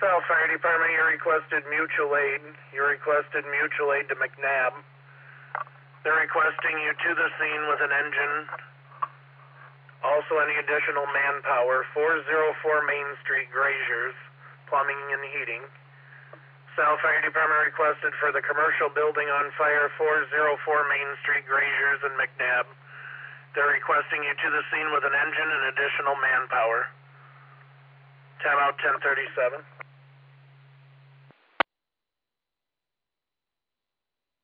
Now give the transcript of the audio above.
South Fire Department, you requested mutual aid. You requested mutual aid to McNabb. They're requesting you to the scene with an engine. Also any additional manpower. 404 Main Street, Graziers, plumbing and heating. South Fire Department requested for the commercial building on fire, 404 Main Street, Graziers and McNabb. They're requesting you to the scene with an engine and additional manpower. Timeout 1037.